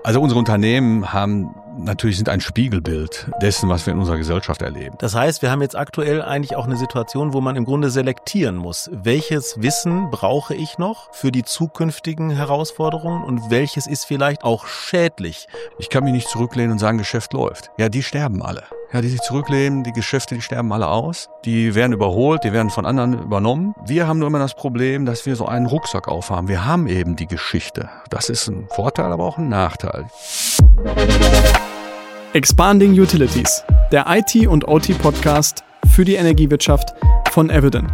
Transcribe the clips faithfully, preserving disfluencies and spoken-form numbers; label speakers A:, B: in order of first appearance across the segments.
A: Also unsere Unternehmen haben natürlich sind ein Spiegelbild dessen, was wir in unserer Gesellschaft erleben.
B: Das heißt, wir haben jetzt aktuell eigentlich auch eine Situation, wo man im Grunde selektieren muss. Welches Wissen brauche ich noch für die zukünftigen Herausforderungen und welches ist vielleicht auch schädlich?
A: Ich kann mich nicht zurücklehnen und sagen, Geschäft läuft. Ja, die sterben alle. Ja, die sich zurücklehnen, die Geschäfte, die sterben alle aus. Die werden überholt, die werden von anderen übernommen. Wir haben nur immer das Problem, dass wir so einen Rucksack aufhaben. Wir haben eben die Geschichte. Das ist ein Vorteil, aber auch ein Nachteil.
C: Expanding Utilities, der I T- und O T-Podcast für die Energiewirtschaft von Eviden.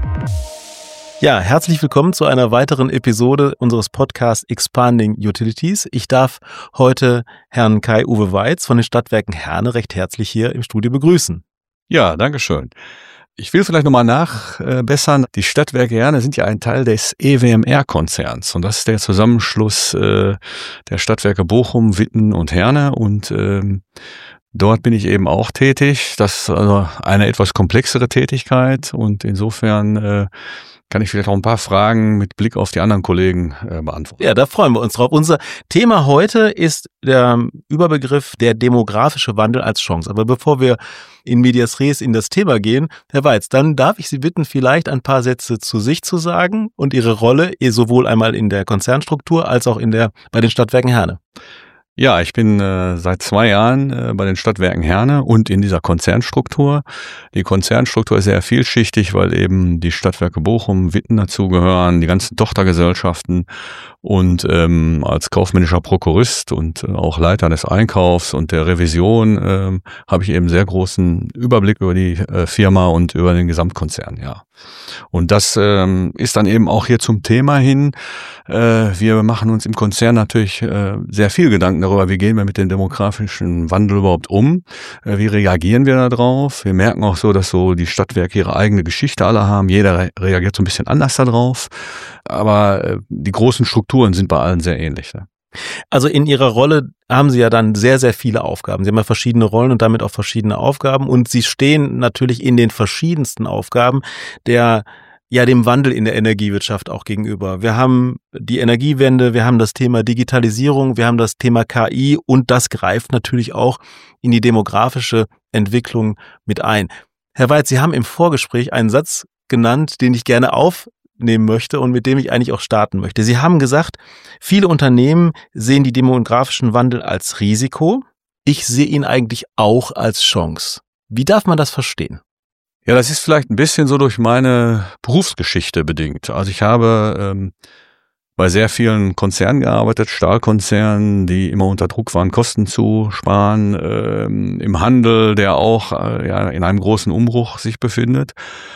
B: Ja, herzlich willkommen zu einer weiteren Episode unseres Podcasts Expanding Utilities. Ich darf heute Herrn Kai-Uwe Weitz von den Stadtwerken Herne recht herzlich hier im Studio begrüßen.
A: Ja, danke schön. Ich will vielleicht nochmal nachbessern. Die Stadtwerke Herne sind ja ein Teil des E W M R-Konzerns und das ist der Zusammenschluss äh, der Stadtwerke Bochum, Witten und Herne und ähm, dort bin ich eben auch tätig. Das ist also eine etwas komplexere Tätigkeit und insofern äh, kann ich vielleicht auch ein paar Fragen mit Blick auf die anderen Kollegen äh, beantworten.
B: Ja, da freuen wir uns drauf. Unser Thema heute ist der Überbegriff der demografische Wandel als Chance. Aber bevor wir in medias res in das Thema gehen, Herr Weitz, dann darf ich Sie bitten, vielleicht ein paar Sätze zu sich zu sagen und Ihre Rolle sowohl einmal in der Konzernstruktur als auch in der bei den Stadtwerken Herne.
A: Ja, ich bin äh, seit zwei Jahren äh, bei den Stadtwerken Herne und in dieser Konzernstruktur. Die Konzernstruktur ist sehr vielschichtig, weil eben die Stadtwerke Bochum, Witten dazugehören, die ganzen Tochtergesellschaften und ähm, als kaufmännischer Prokurist und äh, auch Leiter des Einkaufs und der Revision äh, habe ich eben sehr großen Überblick über die äh, Firma und über den Gesamtkonzern, ja. Und das ähm, ist dann eben auch hier zum Thema hin. Äh, wir machen uns im Konzern natürlich äh, sehr viel Gedanken darüber, wie gehen wir mit dem demografischen Wandel überhaupt um, äh, wie reagieren wir da drauf. Wir merken auch so, dass so die Stadtwerke ihre eigene Geschichte alle haben. Jeder re- reagiert so ein bisschen anders da drauf. Aber äh, die großen Strukturen sind bei allen sehr ähnlich. Ne?
B: Also in Ihrer Rolle haben Sie ja dann sehr, sehr viele Aufgaben. Sie haben ja verschiedene Rollen und damit auch verschiedene Aufgaben und Sie stehen natürlich in den verschiedensten Aufgaben der ja dem Wandel in der Energiewirtschaft auch gegenüber. Wir haben die Energiewende, wir haben das Thema Digitalisierung, wir haben das Thema K I und das greift natürlich auch in die demografische Entwicklung mit ein. Herr Weitz, Sie haben im Vorgespräch einen Satz genannt, den ich gerne auf nehmen möchte und mit dem ich eigentlich auch starten möchte. Sie haben gesagt, viele Unternehmen sehen die demografischen Wandel als Risiko. Ich sehe ihn eigentlich auch als Chance. Wie darf man das verstehen?
A: Ja, das ist vielleicht ein bisschen so durch meine Berufsgeschichte bedingt. Also ich habe ähm, bei sehr vielen Konzernen gearbeitet, Stahlkonzernen, die immer unter Druck waren, Kosten zu sparen, ähm, im Handel, der auch äh, ja, in einem großen Umbruch sich befindet.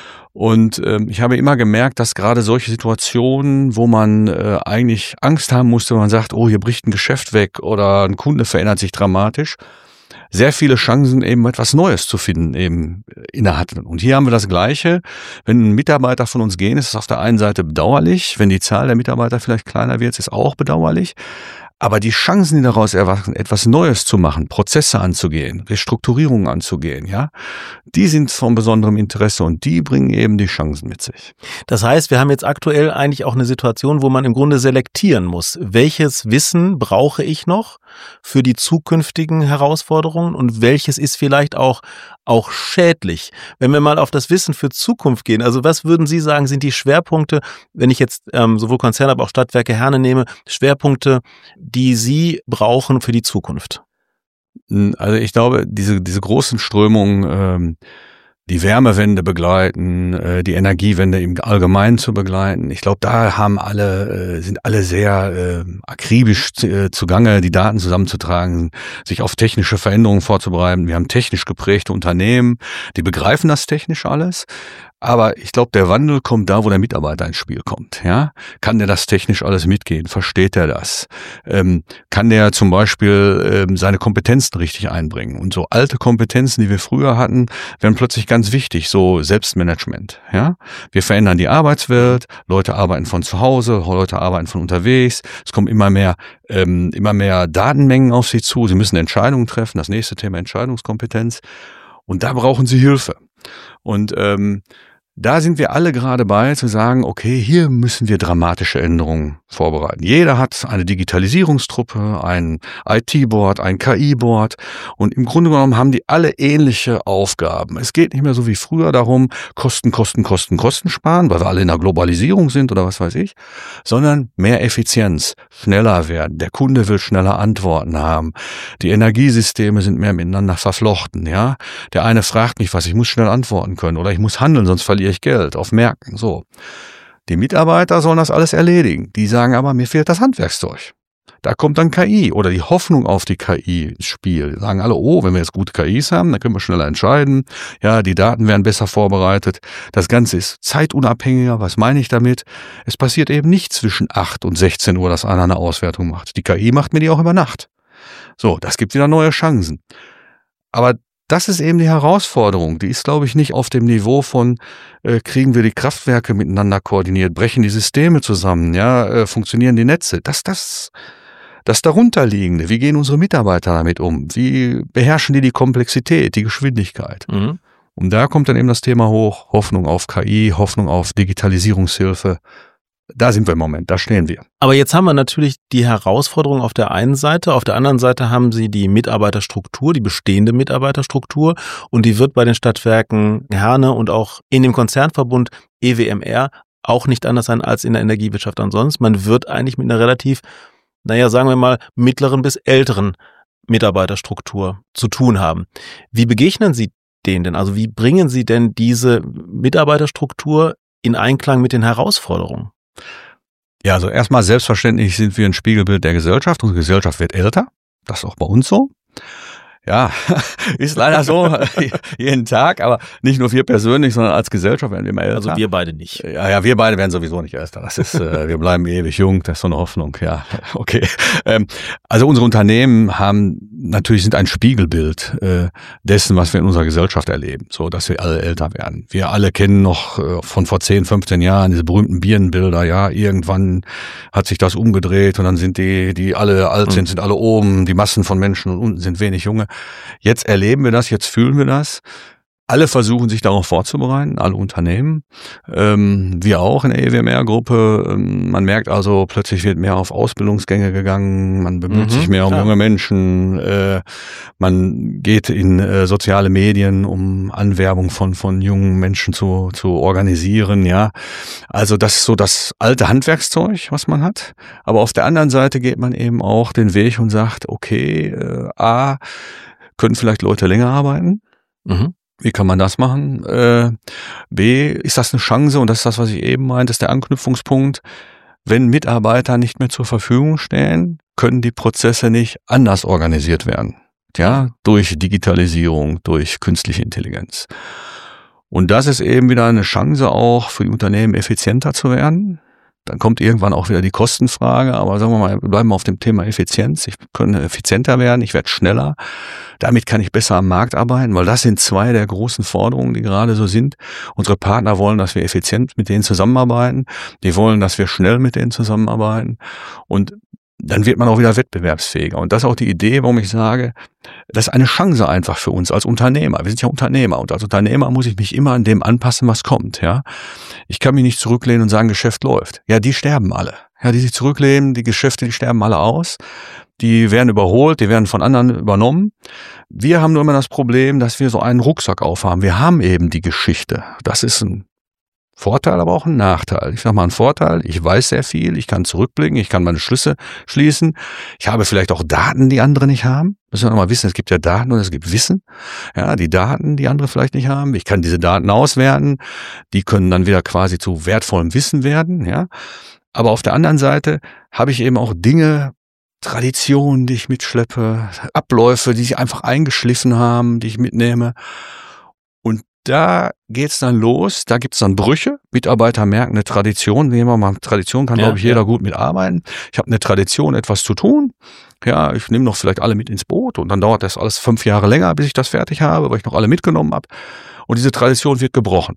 A: Und ähm, ich habe immer gemerkt, dass gerade solche Situationen, wo man äh, eigentlich Angst haben musste, wenn man sagt, oh, hier bricht ein Geschäft weg oder ein Kunde verändert sich dramatisch, sehr viele Chancen eben etwas Neues zu finden eben inne hatten. Und hier haben wir das Gleiche. Wenn Mitarbeiter von uns gehen, ist es auf der einen Seite bedauerlich. Wenn die Zahl der Mitarbeiter vielleicht kleiner wird, ist es auch bedauerlich. Aber die Chancen, die daraus erwachsen, etwas Neues zu machen, Prozesse anzugehen, Restrukturierungen anzugehen, ja, die sind von besonderem Interesse und die bringen eben die Chancen mit sich.
B: Das heißt, wir haben jetzt aktuell eigentlich auch eine Situation, wo man im Grunde selektieren muss. Welches Wissen brauche ich noch für die zukünftigen Herausforderungen und welches ist vielleicht auch auch schädlich? Wenn wir mal auf das Wissen für Zukunft gehen, also was würden Sie sagen, sind die Schwerpunkte, wenn ich jetzt ähm, sowohl Konzerne, aber auch Stadtwerke Herne nehme, Schwerpunkte, die Sie brauchen für die Zukunft?
A: Also ich glaube, diese diese großen Strömungen, ähm, die Wärmewende begleiten, äh, die Energiewende im Allgemeinen zu begleiten. Ich glaube, da haben alle, äh, sind alle sehr äh, akribisch äh, zugange, die Daten zusammenzutragen, sich auf technische Veränderungen vorzubereiten. Wir haben technisch geprägte Unternehmen, die begreifen das technisch alles. Aber ich glaube, der Wandel kommt da, wo der Mitarbeiter ins Spiel kommt. Ja, kann der das technisch alles mitgehen? Versteht er das? Ähm, kann der zum Beispiel ähm, seine Kompetenzen richtig einbringen? Und so alte Kompetenzen, die wir früher hatten, werden plötzlich ganz wichtig. So Selbstmanagement. Ja, wir verändern die Arbeitswelt. Leute arbeiten von zu Hause, Leute arbeiten von unterwegs. Es kommen immer mehr, ähm, immer mehr Datenmengen auf sie zu. Sie müssen Entscheidungen treffen. Das nächste Thema Entscheidungskompetenz. Und da brauchen sie Hilfe. Und ähm, Da sind wir alle gerade bei, zu sagen, okay, hier müssen wir dramatische Änderungen vorbereiten. Jeder hat eine Digitalisierungstruppe, ein I T-Board, ein K I-Board und im Grunde genommen haben die alle ähnliche Aufgaben. Es geht nicht mehr so wie früher darum, Kosten, Kosten, Kosten, Kosten sparen, weil wir alle in der Globalisierung sind oder was weiß ich, sondern mehr Effizienz, schneller werden. Der Kunde will schneller Antworten haben. Die Energiesysteme sind mehr miteinander verflochten, ja. Der eine fragt mich was, ich muss schnell antworten können oder ich muss handeln, sonst verliere ich Geld auf Märkten, so. Die Mitarbeiter sollen das alles erledigen. Die sagen aber, mir fehlt das Handwerkszeug. Da kommt dann K I oder die Hoffnung auf die K I ins Spiel. Die sagen alle, oh, wenn wir jetzt gute K Is haben, dann können wir schneller entscheiden. Ja, die Daten werden besser vorbereitet. Das Ganze ist zeitunabhängiger. Was meine ich damit? Es passiert eben nicht zwischen acht und sechzehn Uhr, dass einer eine Auswertung macht. Die K I macht mir die auch über Nacht. So, das gibt wieder neue Chancen. Aber das ist eben die Herausforderung. Die ist, glaube ich, nicht auf dem Niveau von, äh, kriegen wir die Kraftwerke miteinander koordiniert, brechen die Systeme zusammen, ja, äh, funktionieren die Netze. Das, das, das darunterliegende. Wie gehen unsere Mitarbeiter damit um? Wie beherrschen die die Komplexität, die Geschwindigkeit? Mhm. Und da kommt dann eben das Thema hoch, Hoffnung auf K I, Hoffnung auf Digitalisierungshilfe. Da sind wir im Moment, da stehen wir.
B: Aber jetzt haben wir natürlich die Herausforderung auf der einen Seite, auf der anderen Seite haben Sie die Mitarbeiterstruktur, die bestehende Mitarbeiterstruktur und die wird bei den Stadtwerken Herne und auch in dem Konzernverbund E W M R auch nicht anders sein als in der Energiewirtschaft ansonsten. Man wird eigentlich mit einer relativ, naja, sagen wir mal, mittleren bis älteren Mitarbeiterstruktur zu tun haben. Wie begegnen Sie denen denn? Also wie bringen Sie denn diese Mitarbeiterstruktur in Einklang mit den Herausforderungen?
A: Ja, also erstmal selbstverständlich sind wir ein Spiegelbild der Gesellschaft. Unsere Gesellschaft wird älter. Das ist auch bei uns so. Ja, ist leider so, jeden Tag, aber nicht nur wir persönlich, sondern als Gesellschaft werden wir immer älter.
B: Also wir beide nicht.
A: Ja, ja, wir beide werden sowieso nicht älter. Das ist, äh, wir bleiben ewig jung, das ist so eine Hoffnung, ja, okay. Ähm, also unsere Unternehmen haben, natürlich sind ein Spiegelbild äh, dessen, was wir in unserer Gesellschaft erleben, so dass wir alle älter werden. Wir alle kennen noch äh, von vor zehn, fünfzehn Jahren diese berühmten Birnenbilder, ja, irgendwann hat sich das umgedreht und dann sind die, die alle alt sind, sind alle oben, die Massen von Menschen und unten sind wenig Junge. Jetzt erleben wir das, jetzt fühlen wir das. Alle versuchen sich darauf vorzubereiten, alle Unternehmen, ähm, wir auch in der E W M R-Gruppe. Ähm, man merkt also, plötzlich wird mehr auf Ausbildungsgänge gegangen, man bemüht mhm, sich mehr um klar. junge Menschen, äh, man geht in äh, soziale Medien, um Anwerbung von von jungen Menschen zu zu organisieren. Ja, also das ist so das alte Handwerkszeug, was man hat. Aber auf der anderen Seite geht man eben auch den Weg und sagt, okay, äh, A, können vielleicht Leute länger arbeiten. Mhm. Wie kann man das machen? Äh, B, ist das eine Chance? Und das ist das, was ich eben meinte, ist der Anknüpfungspunkt. Wenn Mitarbeiter nicht mehr zur Verfügung stehen, können die Prozesse nicht anders organisiert werden. Ja, durch Digitalisierung, durch künstliche Intelligenz. Und das ist eben wieder eine Chance auch für die Unternehmen, effizienter zu werden. Dann kommt irgendwann auch wieder die Kostenfrage, aber sagen wir mal, wir bleiben auf dem Thema Effizienz. Ich kann effizienter werden, ich werde schneller. Damit kann ich besser am Markt arbeiten, weil das sind zwei der großen Forderungen, die gerade so sind. Unsere Partner wollen, dass wir effizient mit denen zusammenarbeiten. Die wollen, dass wir schnell mit denen zusammenarbeiten. Und dann wird man auch wieder wettbewerbsfähiger. Und das ist auch die Idee, warum ich sage, das ist eine Chance einfach für uns als Unternehmer. Wir sind ja Unternehmer und als Unternehmer muss ich mich immer an dem anpassen, was kommt. Ja, ich kann mich nicht zurücklehnen und sagen, Geschäft läuft. Ja, die sterben alle. Ja, die sich zurücklehnen, die Geschäfte, die sterben alle aus. Die werden überholt, die werden von anderen übernommen. Wir haben nur immer das Problem, dass wir so einen Rucksack aufhaben. Wir haben eben die Geschichte. Das ist ein Vorteil, aber auch ein Nachteil. Ich sage mal, ein Vorteil, ich weiß sehr viel, ich kann zurückblicken, ich kann meine Schlüsse schließen. Ich habe vielleicht auch Daten, die andere nicht haben. Müssen wir noch mal wissen, es gibt ja Daten und es gibt Wissen. Ja, die Daten, die andere vielleicht nicht haben. Ich kann diese Daten auswerten. Die können dann wieder quasi zu wertvollem Wissen werden. Ja, aber auf der anderen Seite habe ich eben auch Dinge, Traditionen, die ich mitschleppe, Abläufe, die sich einfach eingeschliffen haben, die ich mitnehme. Und da geht's dann los, da gibt's dann Brüche. Mitarbeiter merken eine Tradition. Nehmen wir mal Tradition, kann, ja, glaube ich, jeder ja. gut mitarbeiten. Ich habe eine Tradition, etwas zu tun. Ja, ich nehme noch vielleicht alle mit ins Boot und dann dauert das alles fünf Jahre länger, bis ich das fertig habe, weil ich noch alle mitgenommen habe. Und diese Tradition wird gebrochen.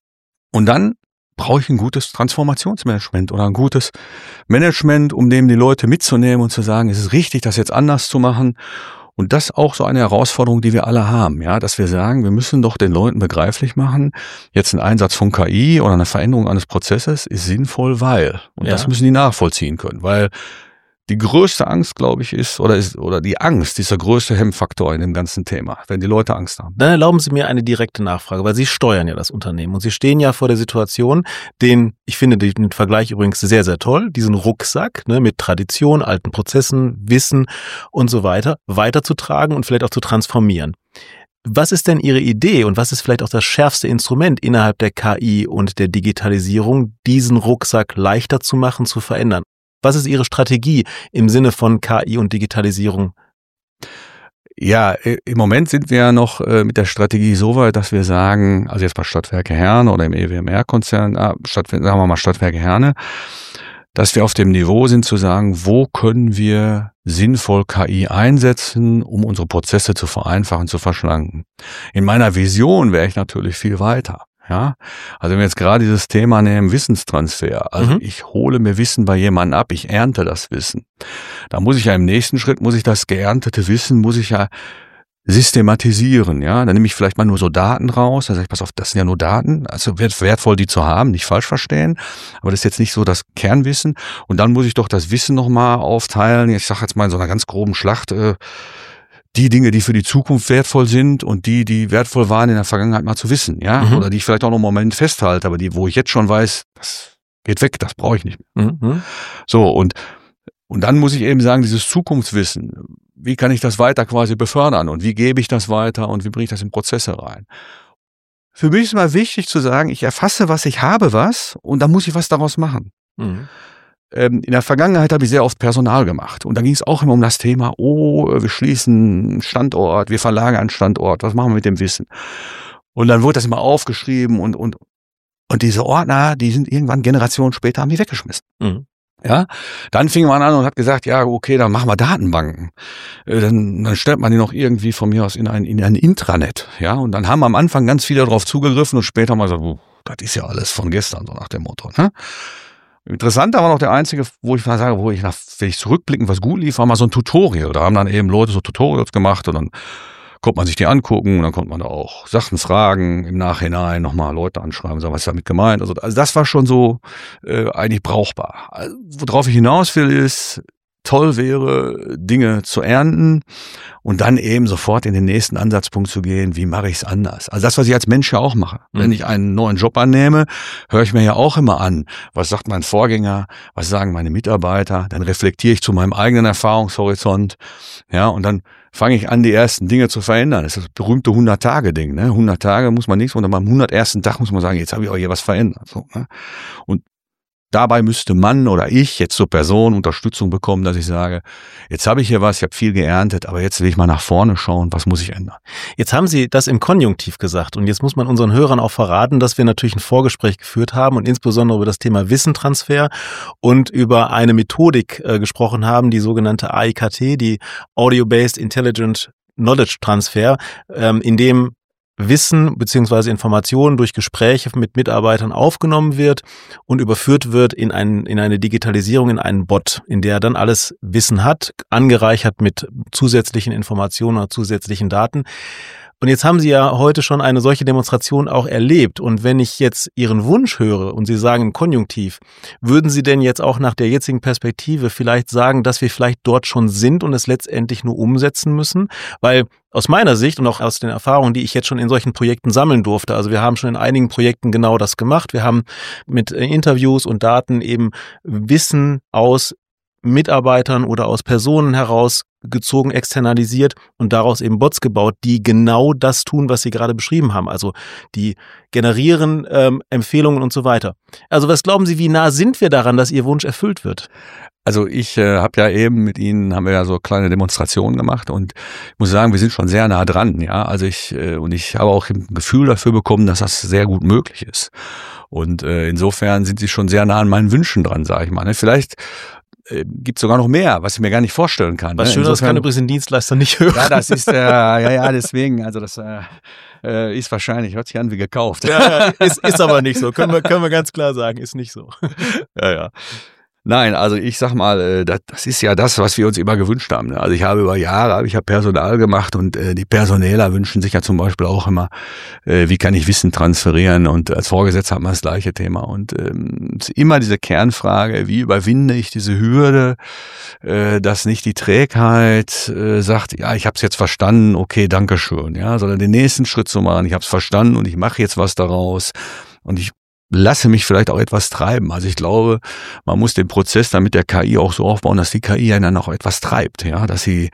A: Und dann brauche ich ein gutes Transformationsmanagement oder ein gutes Management, um dem die Leute mitzunehmen und zu sagen, es ist richtig, das jetzt anders zu machen. Und das ist auch so eine Herausforderung, die wir alle haben, ja, dass wir sagen, wir müssen doch den Leuten begreiflich machen, jetzt ein Einsatz von K I oder eine Veränderung eines Prozesses ist sinnvoll, weil. Und
B: Ja.
A: das müssen die nachvollziehen können, weil die größte Angst, glaube ich, ist, oder ist, oder die Angst ist der größte Hemmfaktor in dem ganzen Thema, wenn die Leute Angst haben.
B: Dann erlauben Sie mir eine direkte Nachfrage, weil Sie steuern ja das Unternehmen und Sie stehen ja vor der Situation, den, ich finde den Vergleich übrigens sehr, sehr toll, diesen Rucksack, ne, mit Tradition, alten Prozessen, Wissen und so weiter, weiterzutragen und vielleicht auch zu transformieren. Was ist denn Ihre Idee und was ist vielleicht auch das schärfste Instrument innerhalb der K I und der Digitalisierung, diesen Rucksack leichter zu machen, zu verändern? Was ist Ihre Strategie im Sinne von K I und Digitalisierung?
A: Ja, im Moment sind wir ja noch mit der Strategie so weit, dass wir sagen, also jetzt bei Stadtwerke Herne oder im E W M R-Konzern, Stadt, sagen wir mal Stadtwerke Herne, dass wir auf dem Niveau sind zu sagen, wo können wir sinnvoll K I einsetzen, um unsere Prozesse zu vereinfachen, zu verschlanken. In meiner Vision wäre ich natürlich viel weiter. Ja, also wenn wir jetzt gerade dieses Thema nehmen, Wissenstransfer, also mhm. ich hole mir Wissen bei jemandem ab, ich ernte das Wissen. Da muss ich ja im nächsten Schritt, muss ich das geerntete Wissen, muss ich ja systematisieren, ja. Dann nehme ich vielleicht mal nur so Daten raus, da sage ich, pass auf, das sind ja nur Daten, also wertvoll die zu haben, nicht falsch verstehen, aber das ist jetzt nicht so das Kernwissen. Und dann muss ich doch das Wissen nochmal aufteilen, ich sage jetzt mal in so einer ganz groben Schlacht, äh, die Dinge, die für die Zukunft wertvoll sind und die, die wertvoll waren in der Vergangenheit mal zu wissen, ja, mhm. oder die ich vielleicht auch noch einen Moment festhalte, aber die, wo ich jetzt schon weiß, das geht weg, das brauche ich nicht mehr. Mhm. So, und, und dann muss ich eben sagen, dieses Zukunftswissen, wie kann ich das weiter quasi befördern und wie gebe ich das weiter und wie bringe ich das in Prozesse rein? Für mich ist mal wichtig zu sagen, ich erfasse was, ich habe was und dann muss ich was daraus machen. Mhm. In der Vergangenheit habe ich sehr oft Personal gemacht und da ging es auch immer um das Thema, oh, wir schließen einen Standort, wir verlagern einen Standort, was machen wir mit dem Wissen? Und dann wurde das immer aufgeschrieben und und und diese Ordner, die sind irgendwann Generationen später, haben die weggeschmissen. Mhm. Ja, dann fing man an und hat gesagt, ja, okay, dann machen wir Datenbanken. Dann, dann stellt man die noch irgendwie von mir aus in ein, in ein Intranet. Ja, und dann haben am Anfang ganz viele darauf zugegriffen und später mal gesagt, oh, das ist ja alles von gestern, so nach dem Motto, ne? Interessanter war noch der einzige, wo ich mal sage, wo ich nach, wenn ich zurückblicken, was gut lief, war mal so ein Tutorial. Da haben dann eben Leute so Tutorials gemacht und dann konnte man sich die angucken und dann konnte man da auch Sachen fragen, im Nachhinein nochmal Leute anschreiben, sagen, was ist damit gemeint. Also, also das war schon so äh, eigentlich brauchbar. Also, worauf ich hinaus will, ist, toll wäre, Dinge zu ernten und dann eben sofort in den nächsten Ansatzpunkt zu gehen, wie mache ich es anders? Also das, was ich als Mensch ja auch mache. Mhm. Wenn ich einen neuen Job annehme, höre ich mir ja auch immer an, was sagt mein Vorgänger, was sagen meine Mitarbeiter, dann reflektiere ich zu meinem eigenen Erfahrungshorizont, ja, und dann fange ich an, die ersten Dinge zu verändern. Das ist das berühmte hundert-Tage-Ding, ne? hundert Tage muss man nichts, und am hundertersten Tag muss man sagen, jetzt habe ich auch hier was verändert. So, ne? Und dabei müsste man oder ich jetzt zur Person Unterstützung bekommen, dass ich sage, jetzt habe ich hier was, ich habe viel geerntet, aber jetzt will ich mal nach vorne schauen, was muss ich ändern?
B: Jetzt haben Sie das im Konjunktiv gesagt und jetzt muss man unseren Hörern auch verraten, dass wir natürlich ein Vorgespräch geführt haben und insbesondere über das Thema Wissentransfer und über eine Methodik äh, gesprochen haben, die sogenannte A I K T, die Audio-Based Intelligent Knowledge Transfer, ähm, in dem Wissen bzw. Informationen durch Gespräche mit Mitarbeitern aufgenommen wird und überführt wird in, ein, in eine Digitalisierung, in einen Bot, in der er dann alles Wissen hat, angereichert mit zusätzlichen Informationen oder zusätzlichen Daten. Und jetzt haben Sie ja heute schon eine solche Demonstration auch erlebt. Und wenn ich jetzt Ihren Wunsch höre und Sie sagen im Konjunktiv, würden Sie denn jetzt auch nach der jetzigen Perspektive vielleicht sagen, dass wir vielleicht dort schon sind und es letztendlich nur umsetzen müssen? Weil aus meiner Sicht und auch aus den Erfahrungen, die ich jetzt schon in solchen Projekten sammeln durfte, also wir haben schon in einigen Projekten genau das gemacht. Wir haben mit Interviews und Daten eben Wissen aus Mitarbeitern oder aus Personen herausgezogen, externalisiert und daraus eben Bots gebaut, die genau das tun, was Sie gerade beschrieben haben. Also die generieren ähm, Empfehlungen und so weiter. Also was glauben Sie, wie nah sind wir daran, dass Ihr Wunsch erfüllt wird?
A: Also ich äh, habe ja eben mit Ihnen, haben wir ja so kleine Demonstrationen gemacht und ich muss sagen, wir sind schon sehr nah dran. Ja, also ich äh, und ich habe auch ein Gefühl dafür bekommen, dass das sehr gut möglich ist. Und äh, insofern sind Sie schon sehr nah an meinen Wünschen dran, sage ich mal. Ne? Vielleicht gibt sogar noch mehr, was ich mir gar nicht vorstellen kann.
B: Was
A: ne?
B: schön, das kann übrigens ein Dienstleister nicht hören.
A: Ja, das ist, äh, ja, ja, deswegen, also das äh, ist wahrscheinlich, hört sich an wie gekauft.
B: Ja, ist, ist aber nicht so, können wir, können wir ganz klar sagen, ist nicht so.
A: Ja, ja. Nein, also ich sag mal, das, das ist ja das, was wir uns immer gewünscht haben. Also ich habe über Jahre, ich habe Personal gemacht und die Personaler wünschen sich ja zum Beispiel auch immer, wie kann ich Wissen transferieren, und als Vorgesetzter hat man das gleiche Thema. Und ähm, es ist immer diese Kernfrage, wie überwinde ich diese Hürde, äh, dass nicht die Trägheit äh, sagt, ja, ich habe es jetzt verstanden, okay, danke schön, ja, sondern den nächsten Schritt zu machen, ich habe es verstanden und ich mache jetzt was daraus und ich lasse mich vielleicht auch etwas treiben. Also ich glaube, man muss den Prozess dann mit der K I auch so aufbauen, dass die K I einen dann auch etwas treibt, ja, dass sie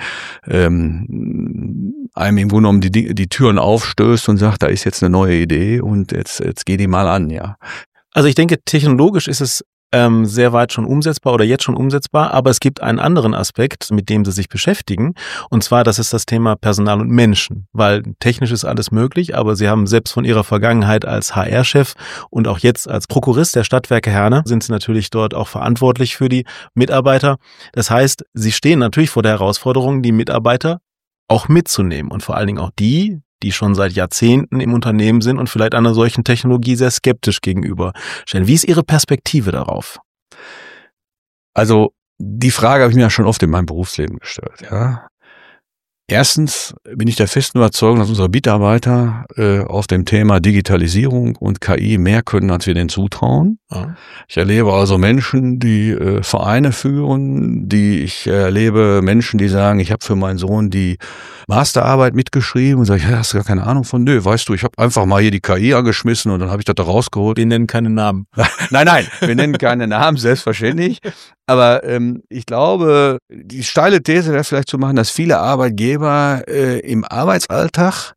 A: ähm, einem im Grunde genommen die, die Türen aufstößt und sagt, da ist jetzt eine neue Idee und jetzt, jetzt geh die mal an, ja.
B: Also ich denke, technologisch ist es ähm, sehr weit schon umsetzbar oder jetzt schon umsetzbar, aber es gibt einen anderen Aspekt, mit dem Sie sich beschäftigen, und zwar, das ist das Thema Personal und Menschen, weil technisch ist alles möglich, aber Sie haben selbst von Ihrer Vergangenheit als H R-Chef und auch jetzt als Prokurist der Stadtwerke Herne sind Sie natürlich dort auch verantwortlich für die Mitarbeiter. Das heißt, Sie stehen natürlich vor der Herausforderung, die Mitarbeiter auch mitzunehmen und vor allen Dingen auch die, die schon seit Jahrzehnten im Unternehmen sind und vielleicht einer solchen Technologie sehr skeptisch gegenüberstehen. Wie ist Ihre Perspektive darauf?
A: Also die Frage habe ich mir ja schon oft in meinem Berufsleben gestellt. Ja. Erstens bin ich der festen Überzeugung, dass unsere Mitarbeiter äh, auf dem Thema Digitalisierung und K I mehr können, als wir denen zutrauen. Ja. Ich erlebe also Menschen, die äh, Vereine führen, die ich erlebe Menschen, die sagen, ich habe für meinen Sohn die Masterarbeit mitgeschrieben, und sage ich, ja, hast du gar keine Ahnung von? Nö, weißt du, ich habe einfach mal hier die K I angeschmissen und dann habe ich das da rausgeholt.
B: Wir nennen keine Namen.
A: Nein, nein, wir nennen keine Namen, selbstverständlich. Aber ähm, ich glaube, die steile These wäre vielleicht zu machen, dass viele Arbeitgeber äh, im Arbeitsalltag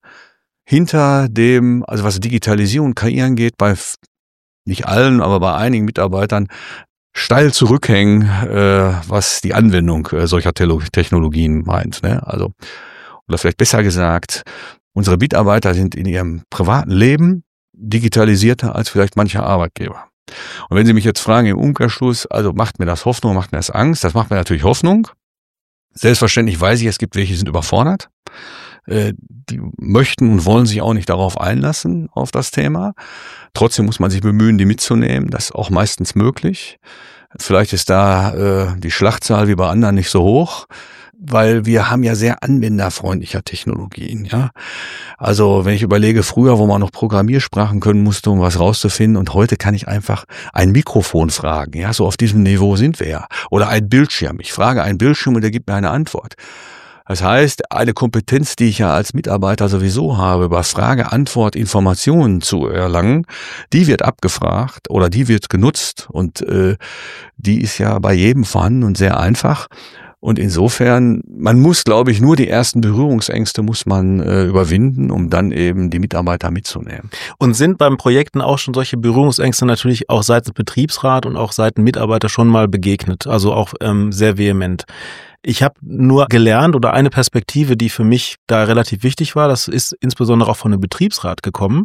A: hinter dem, also was Digitalisierung und K I angeht, bei nicht allen, aber bei einigen Mitarbeitern steil zurückhängen, äh, was die Anwendung äh, solcher Technologien meint. Ne? Also, oder vielleicht besser gesagt, unsere Mitarbeiter sind in ihrem privaten Leben digitalisierter als vielleicht mancher Arbeitgeber. Und wenn Sie mich jetzt fragen im Umkehrschluss, also macht mir das Hoffnung, macht mir das Angst? Das macht mir natürlich Hoffnung. Selbstverständlich weiß ich, es gibt welche, die sind überfordert. Äh, die möchten und wollen sich auch nicht darauf einlassen, auf das Thema. Trotzdem muss man sich bemühen, die mitzunehmen. Das ist auch meistens möglich. Vielleicht ist da äh, die Schlachtzahl wie bei anderen nicht so hoch, weil wir haben ja sehr anwenderfreundliche Technologien, ja. Also wenn ich überlege, früher, wo man noch Programmiersprachen können musste, um was rauszufinden, und heute kann ich einfach ein Mikrofon fragen, ja, so auf diesem Niveau sind wir ja. Oder ein Bildschirm. Ich frage einen Bildschirm und der gibt mir eine Antwort. Das heißt, eine Kompetenz, die ich ja als Mitarbeiter sowieso habe, über Frage, Antwort, Informationen zu erlangen, die wird abgefragt oder die wird genutzt, und äh, die ist ja bei jedem vorhanden und sehr einfach. Und insofern, man muss, glaube ich, nur die ersten Berührungsängste muss man äh, überwinden, um dann eben die Mitarbeiter mitzunehmen.
B: Und sind beim Projekten auch schon solche Berührungsängste natürlich auch seitens Betriebsrat und auch seitens Mitarbeiter schon mal begegnet, also auch ähm, sehr vehement? Ich habe nur gelernt, oder eine Perspektive, die für mich da relativ wichtig war, das ist insbesondere auch von einem Betriebsrat gekommen,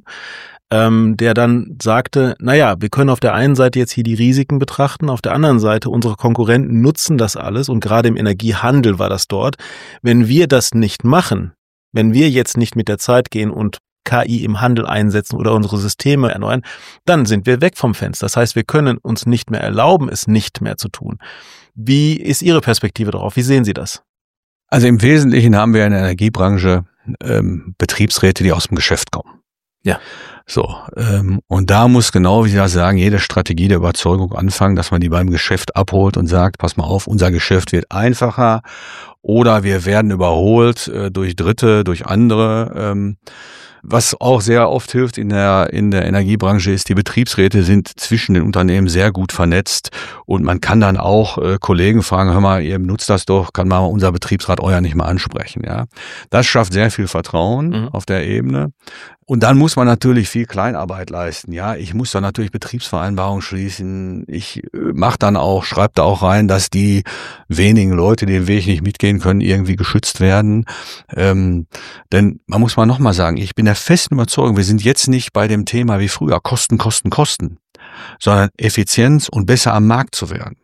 B: ähm, der dann sagte, naja, wir können auf der einen Seite jetzt hier die Risiken betrachten, auf der anderen Seite unsere Konkurrenten nutzen das alles, und gerade im Energiehandel war das dort. Wenn wir das nicht machen, wenn wir jetzt nicht mit der Zeit gehen und K I im Handel einsetzen oder unsere Systeme erneuern, dann sind wir weg vom Fenster. Das heißt, wir können uns nicht mehr erlauben, es nicht mehr zu tun. Wie ist Ihre Perspektive darauf? Wie sehen Sie das?
A: Also im Wesentlichen haben wir in der Energiebranche ähm, Betriebsräte, die aus dem Geschäft kommen.
B: Ja.
A: So, ähm, und da muss genau, wie Sie das sagen, jede Strategie der Überzeugung anfangen, dass man die beim Geschäft abholt und sagt, pass mal auf, unser Geschäft wird einfacher oder wir werden überholt äh, durch Dritte, durch andere. Ähm, Was auch sehr oft hilft in der, in der Energiebranche ist, die Betriebsräte sind zwischen den Unternehmen sehr gut vernetzt, und man kann dann auch äh, Kollegen fragen, hör mal, ihr nutzt das doch, kann mal unser Betriebsrat euer nicht mal ansprechen, ja. Das schafft sehr viel Vertrauen mhm. auf der Ebene. Und dann muss man natürlich viel Kleinarbeit leisten, ja. Ich muss dann natürlich Betriebsvereinbarungen schließen. Ich mache dann auch, schreibe da auch rein, dass die wenigen Leute, die den Weg nicht mitgehen können, irgendwie geschützt werden. Ähm, denn man muss mal nochmal sagen, ich bin der festen Überzeugung, wir sind jetzt nicht bei dem Thema wie früher, Kosten, Kosten, Kosten, sondern Effizienz und besser am Markt zu werden.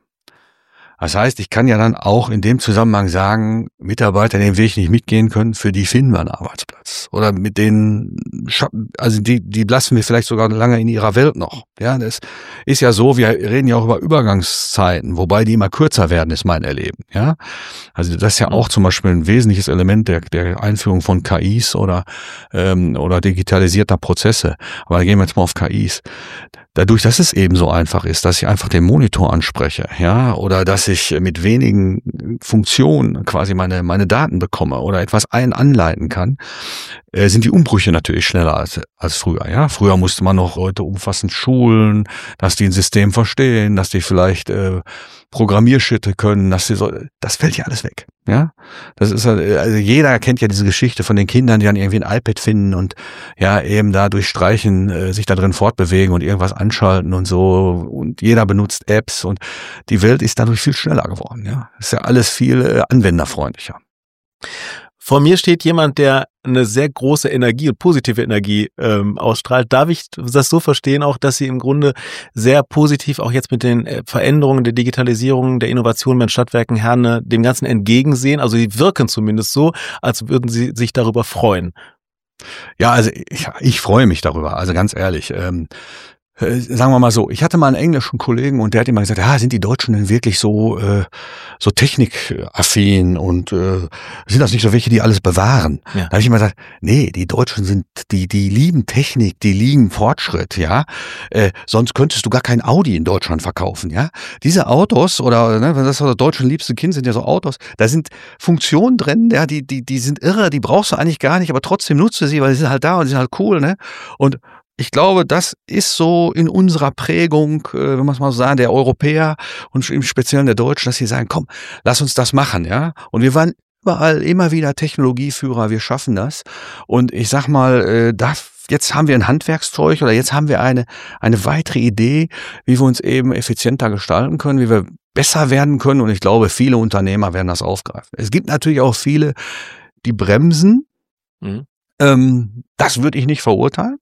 A: Das heißt, ich kann ja dann auch in dem Zusammenhang sagen, Mitarbeiter, die den Weg nicht mitgehen können, für die finden wir einen Arbeitsplatz. Standards oder mit denen, also die, die lassen wir vielleicht sogar lange in ihrer Welt noch. Ja, das ist ja so, wir reden ja auch über Übergangszeiten, wobei die immer kürzer werden, ist mein Erleben. Ja, also das ist ja auch zum Beispiel ein wesentliches Element der, der Einführung von K Is oder, ähm, oder digitalisierter Prozesse. Aber da gehen wir jetzt mal auf K Is. Dadurch, dass es eben so einfach ist, dass ich einfach den Monitor anspreche, ja, oder dass ich mit wenigen Funktionen quasi meine meine Daten bekomme oder etwas ein anleiten kann, äh, sind die Umbrüche natürlich schneller als als früher, ja. Früher musste man noch Leute umfassend schulen, dass die ein System verstehen, dass die vielleicht äh, Programmierschritte können, dass sie so, das fällt ja alles weg, ja. Das ist also jeder kennt ja diese Geschichte von den Kindern, die dann irgendwie ein iPad finden und ja eben da durch Streichen äh, sich da drin fortbewegen und irgendwas anschalten und so, und jeder benutzt Apps und die Welt ist dadurch viel schneller geworden, ja. Ist ja alles viel äh, anwenderfreundlicher.
B: Vor mir steht jemand, der eine sehr große Energie und positive Energie ähm, ausstrahlt. Darf ich das so verstehen auch, dass Sie im Grunde sehr positiv auch jetzt mit den Veränderungen der Digitalisierung, der Innovation bei den Stadtwerken Herne dem Ganzen entgegensehen? Also Sie wirken zumindest so, als würden Sie sich darüber freuen.
A: Ja, also ich, ich freue mich darüber, also ganz ehrlich. Ähm, Sagen wir mal so, ich hatte mal einen englischen Kollegen und der hat immer gesagt, ah, sind die Deutschen denn wirklich so äh, so technikaffin und äh, sind das nicht so welche, die alles bewahren? Ja. Da habe ich immer gesagt, nee, die Deutschen sind, die die lieben Technik, die lieben Fortschritt, ja. Äh, sonst könntest du gar kein Audi in Deutschland verkaufen, ja. Diese Autos oder ne, das das deutschen liebste Kind sind ja so Autos, da sind Funktionen drin, ja, die die die sind irre, die brauchst du eigentlich gar nicht, aber trotzdem nutzt du sie, weil sie sind halt da und sie sind halt cool, ne? Und ich glaube, das ist so in unserer Prägung, wenn man es mal so sagen, der Europäer und im Speziellen der Deutschen, dass sie sagen, komm, lass uns das machen, ja. Und wir waren überall immer wieder Technologieführer, wir schaffen das. Und ich sag mal, da, jetzt haben wir ein Handwerkszeug oder jetzt haben wir eine, eine weitere Idee, wie wir uns eben effizienter gestalten können, wie wir besser werden können. Und ich glaube, viele Unternehmer werden das aufgreifen. Es gibt natürlich auch viele, die bremsen. Mhm. Ähm, das würde ich nicht verurteilen.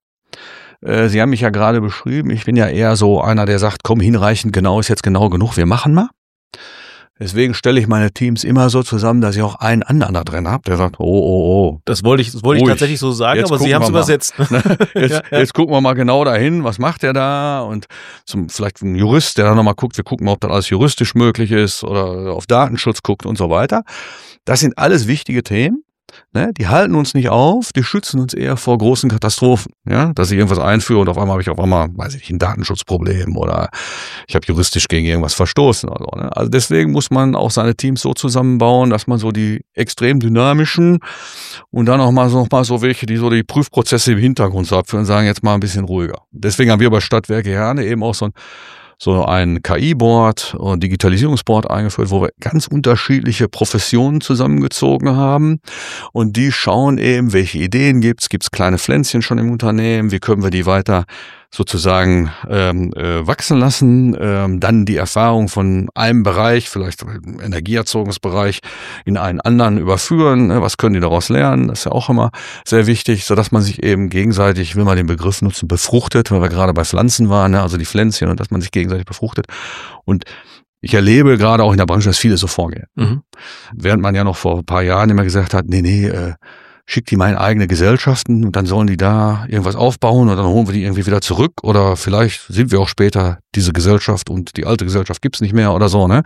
A: Sie haben mich ja gerade beschrieben, ich bin ja eher so einer, der sagt, komm, hinreichend genau ist jetzt genau genug, wir machen mal. Deswegen stelle ich meine Teams immer so zusammen, dass ich auch einen anderen da drin habe, der sagt, oh, oh, oh.
B: Das wollte ich, das wollte ich tatsächlich so sagen, aber Sie haben es übersetzt.
A: Jetzt, ja, ja. jetzt gucken wir mal genau dahin, was macht der da? Und zum, vielleicht ein Jurist, der dann nochmal guckt, wir gucken mal, ob das alles juristisch möglich ist oder auf Datenschutz guckt und so weiter. Das sind alles wichtige Themen. Ne, die halten uns nicht auf, die schützen uns eher vor großen Katastrophen, ja, dass ich irgendwas einführe und auf einmal habe ich auf einmal, weiß ich nicht, ein Datenschutzproblem oder ich habe juristisch gegen irgendwas verstoßen oder so. Ne? Also deswegen muss man auch seine Teams so zusammenbauen, dass man so die extrem dynamischen und dann auch mal so, noch mal so welche, die so die Prüfprozesse im Hintergrund so abführen und sagen, jetzt mal ein bisschen ruhiger. Deswegen haben wir bei Stadtwerke Herne eben auch so ein so ein K I-Board und Digitalisierungsboard eingeführt, wo wir ganz unterschiedliche Professionen zusammengezogen haben und die schauen eben, welche Ideen gibt's, gibt's kleine Pflänzchen schon im Unternehmen, wie können wir die weiter sozusagen ähm, äh, wachsen lassen, ähm, dann die Erfahrung von einem Bereich, vielleicht im Energieerzeugungsbereich, in einen anderen überführen, ne? Was können die daraus lernen, das ist ja auch immer sehr wichtig, sodass man sich eben gegenseitig, ich will mal den Begriff nutzen, befruchtet, weil wir gerade bei Pflanzen waren, ne? Also die Pflänzchen und dass man sich gegenseitig befruchtet und ich erlebe gerade auch in der Branche, dass viele so vorgehen. Mhm. Während man ja noch vor ein paar Jahren immer gesagt hat, nee, nee, äh, schickt die mal in eigene Gesellschaften und dann sollen die da irgendwas aufbauen und dann holen wir die irgendwie wieder zurück oder vielleicht sind wir auch später diese Gesellschaft und die alte Gesellschaft gibt's nicht mehr oder so, ne?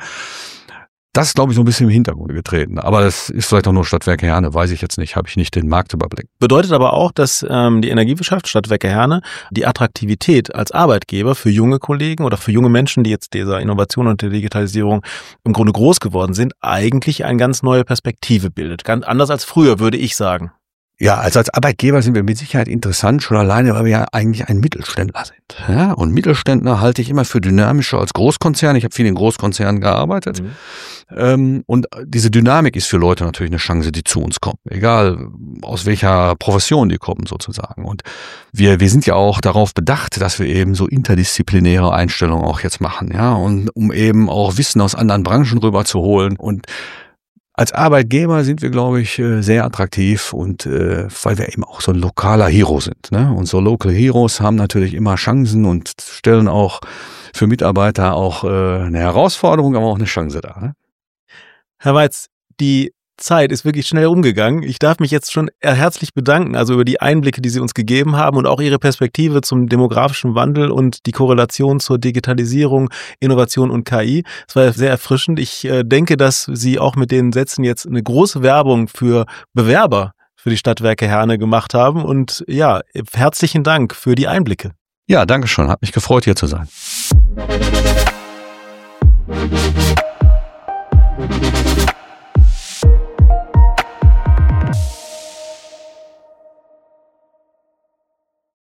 A: Das ist, glaube ich, so ein bisschen im Hintergrund getreten. Aber das ist vielleicht auch nur Stadtwerke Herne, weiß ich jetzt nicht, habe ich nicht den Marktüberblick.
B: Bedeutet aber auch, dass ähm, die Energiewirtschaft, Stadtwerke Herne, die Attraktivität als Arbeitgeber für junge Kollegen oder für junge Menschen, die jetzt dieser Innovation und der Digitalisierung im Grunde groß geworden sind, eigentlich eine ganz neue Perspektive bildet. Ganz anders als früher, würde ich sagen.
A: Ja, also als Arbeitgeber sind wir mit Sicherheit interessant, schon alleine, weil wir ja eigentlich ein Mittelständler sind. Ja, und Mittelständler halte ich immer für dynamischer als Großkonzerne. Ich habe viel in Großkonzernen gearbeitet. Mhm. Ähm, und diese Dynamik ist für Leute natürlich eine Chance, die zu uns kommen. Egal, aus welcher Profession die kommen sozusagen. Und wir, wir sind ja auch darauf bedacht, dass wir eben so interdisziplinäre Einstellungen auch jetzt machen. Ja, und um eben auch Wissen aus anderen Branchen rüberzuholen. Und als Arbeitgeber sind wir, glaube ich, sehr attraktiv und äh, weil wir eben auch so ein lokaler Hero sind. Ne? Und so Local Heroes haben natürlich immer Chancen und stellen auch für Mitarbeiter auch äh, eine Herausforderung, aber auch eine Chance dar. Ne?
B: Herr Weitz, die Zeit ist wirklich schnell umgegangen. Ich darf mich jetzt schon herzlich bedanken, also über die Einblicke, die Sie uns gegeben haben und auch Ihre Perspektive zum demografischen Wandel und die Korrelation zur Digitalisierung, Innovation und K I. Es war sehr erfrischend. Ich äh, denke, dass Sie auch mit den Sätzen jetzt eine große Werbung für Bewerber für die Stadtwerke Herne gemacht haben. Und ja, herzlichen Dank für die Einblicke.
A: Ja, danke schön. Hat mich gefreut, hier zu sein.